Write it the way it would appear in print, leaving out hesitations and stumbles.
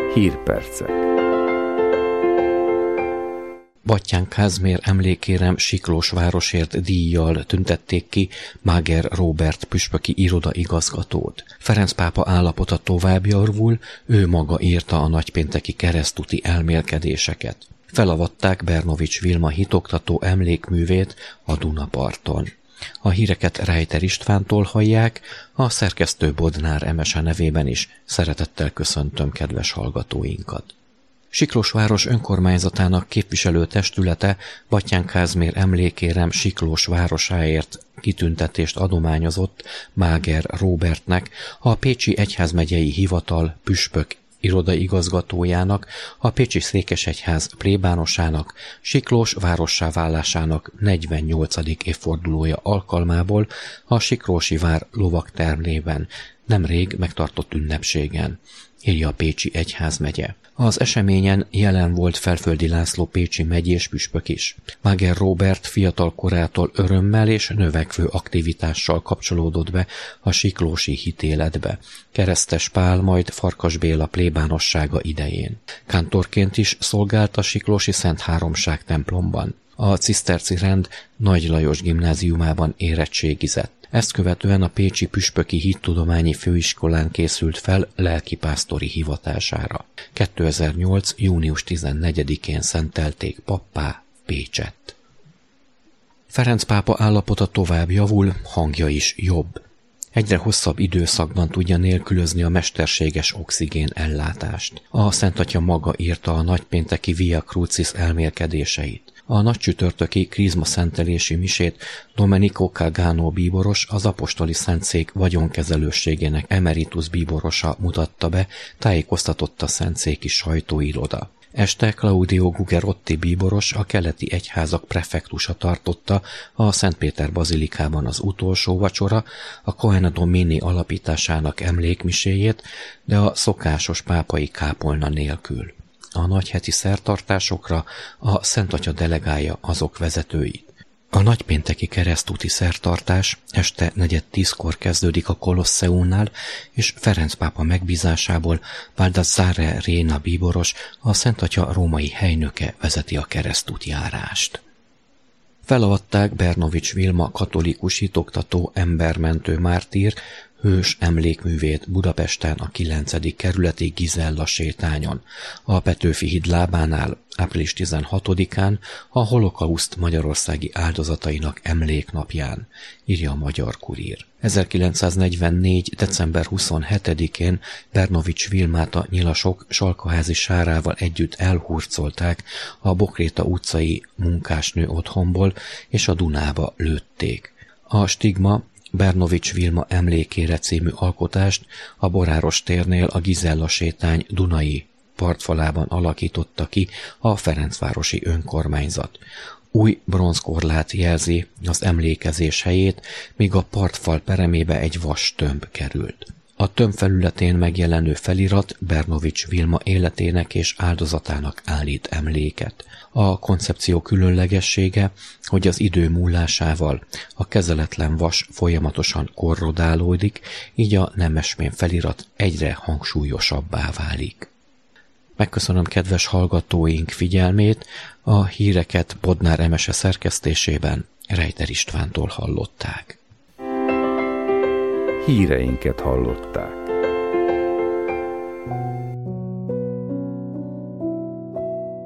Hírpercek. Batthyány Kázmér emlékérem Siklós városért díjjal tüntették ki Máger Róbert püspöki irodaigazgatót. Ferenc pápa állapota tovább javul, ő maga írta a nagypénteki keresztúti elmélkedéseket. Felavatták Bernovics Vilma hitoktató emlékművét a Dunaparton. A híreket Reiter Istvántól hallják, a szerkesztő Bodnár Emese nevében is szeretettel köszöntöm kedves hallgatóinkat. Siklósváros önkormányzatának képviselőtestülete Batthyány Kázmér emlékérem Siklós városáért kitüntetést adományozott Máger Róbertnek, a Pécsi Egyházmegyei Hivatal püspök irodaigazgatójának, a Pécsi Székesegyház plébánosának, Siklós várossá válásának 48. évfordulója alkalmából a Siklósi vár lovagtermében nemrég megtartott ünnepségen, írja a Pécsi Egyházmegye. Az eseményen jelen volt Felföldi László pécsi megyés püspök is. Máger Róbert fiatal korától örömmel és növekvő aktivitással kapcsolódott be a siklósi hitéletbe. Keresztes Pál, majd Farkas Béla plébánossága idején. Kántorként is szolgált a siklósi Szent Háromság templomban. A ciszterci rend Nagy Lajos gimnáziumában érettségizett. Ezt követően a Pécsi Püspöki Hittudományi Főiskolán készült fel lelkipásztori hivatására. 2008. június 14-én szentelték pappá Pécsett. Ferenc pápa állapota tovább javul, hangja is jobb. Egyre hosszabb időszakban tudja nélkülözni a mesterséges oxigén ellátást. A Szent Atya maga írta a nagypénteki Via Crucis elmélkedéseit. A nagycsütörtöki krízma szentelési misét Domenico Cagano bíboros, az apostoli szentszék vagyonkezelőségének emeritus bíborosa mutatta be, tájékoztatott a szentszéki sajtóiroda. Este Claudio Gugerotti bíboros, a keleti egyházak prefektusa tartotta a Szentpéter bazilikában az utolsó vacsora, a Coena Domini alapításának emlékmiséjét, de a szokásos pápai kápolna nélkül. A nagyheti szertartásokra a Szent Atya delegálja azok vezetőit. A nagypénteki keresztúti szertartás este 9:10-kor kezdődik a Kolosseumnál, és Ferenc pápa megbízásából Baldassare Réna bíboros, a Szent Atya római helynöke vezeti a keresztútjárást. Felavatták Bernovics Vilma katolikus hitoktató embermentő mártír hős emlékművét Budapesten a 9. kerületi Gizella sétányon, a Petőfi híd lábánál április 16-án a holokauszt magyarországi áldozatainak emléknapján, írja a Magyar Kurír. 1944. december 27-én Bernovics Vilmát a nyilasok Salkaházi Sárával együtt elhurcolták a Bokréta utcai munkásnő otthonból, és a Dunába lőtték. A stigma Bernovics Vilma emlékére című alkotást a Boráros térnél a Gizella sétány dunai partfalában alakította ki a Ferencvárosi önkormányzat. Új bronzkorlát jelzi az emlékezés helyét, míg a partfal peremébe egy vas tömb került. A tömb felületén megjelenő felirat Bernovics Vilma életének és áldozatának állít emléket. A koncepció különlegessége, hogy az idő múlásával a kezeletlen vas folyamatosan korrodálódik, így a nemesmén felirat egyre hangsúlyosabbá válik. Megköszönöm kedves hallgatóink figyelmét, a híreket Bodnár Emese szerkesztésében Reiter Istvántól hallották. Híreinket hallották.